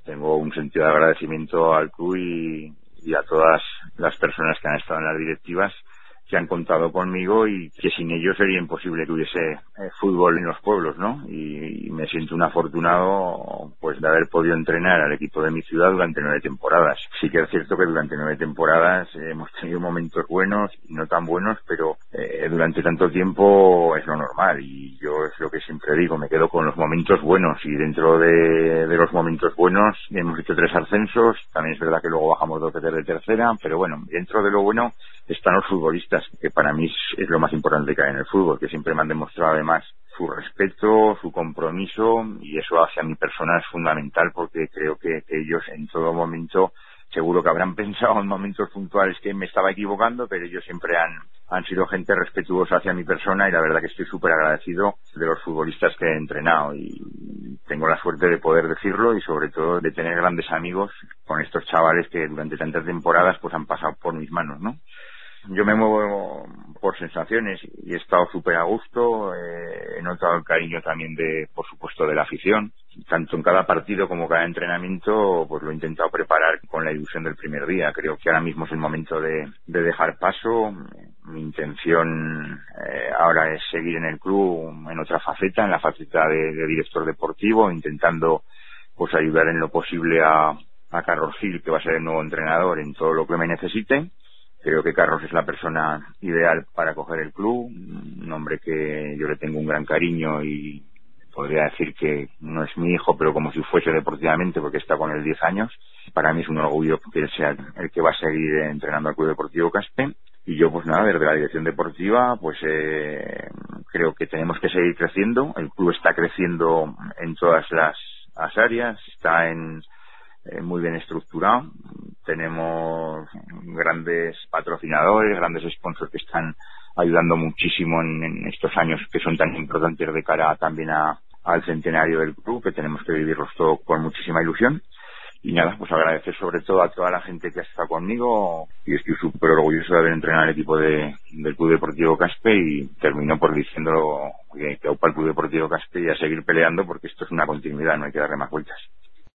tengo un sentido de agradecimiento al club y a todas las personas que han estado en las directivas, que han contado conmigo y que sin ellos sería imposible que hubiese fútbol en los pueblos, ¿no? Y me siento un afortunado pues de haber podido entrenar al equipo de mi ciudad durante 9 temporadas. Sí que es cierto que durante 9 temporadas hemos tenido momentos buenos y no tan buenos, pero durante tanto tiempo es lo normal y yo es lo que siempre digo, me quedo con los momentos buenos y dentro de los momentos buenos hemos hecho 3 ascensos, también es verdad que luego bajamos 2 veces de tercera, pero bueno, dentro de lo bueno están los futbolistas, que para mí es lo más importante que hay en el fútbol, que siempre me han demostrado además su respeto, su compromiso, y eso hacia mi persona es fundamental porque creo que ellos en todo momento, seguro que habrán pensado en momentos puntuales que me estaba equivocando, pero ellos siempre han sido gente respetuosa hacia mi persona y la verdad que estoy súper agradecido de los futbolistas que he entrenado y tengo la suerte de poder decirlo y sobre todo de tener grandes amigos con estos chavales que durante tantas temporadas pues han pasado por mis manos, ¿no? Yo me muevo por sensaciones y he estado súper a gusto, he notado el cariño también por supuesto, de la afición. Tanto en cada partido como cada entrenamiento, pues lo he intentado preparar con la ilusión del primer día. Creo que ahora mismo es el momento de dejar paso. Mi intención ahora es seguir en el club en otra faceta, en la faceta de director deportivo, intentando pues ayudar en lo posible a Carlos Gil, que va a ser el nuevo entrenador, en todo lo que me necesite. Creo que Carlos es la persona ideal para coger el club, un hombre que yo le tengo un gran cariño y podría decir que no es mi hijo, pero como si fuese deportivamente porque está con él 10 años. Para mí es un orgullo que él sea el que va a seguir entrenando al Club Deportivo Caspe. Y yo, pues nada, desde la dirección deportiva, pues creo que tenemos que seguir creciendo. El club está creciendo en todas las áreas, está muy bien estructurado. Tenemos grandes patrocinadores, grandes sponsors que están ayudando muchísimo en estos años que son tan importantes de cara también al centenario del club, que tenemos que vivirlos todo con muchísima ilusión. Y nada, pues agradecer sobre todo a toda la gente que ha estado conmigo y estoy súper orgulloso de haber entrenado al equipo del Club Deportivo Caspe y termino por diciéndolo que aupa el Club Deportivo Caspe y a seguir peleando porque esto es una continuidad, no hay que darle más vueltas.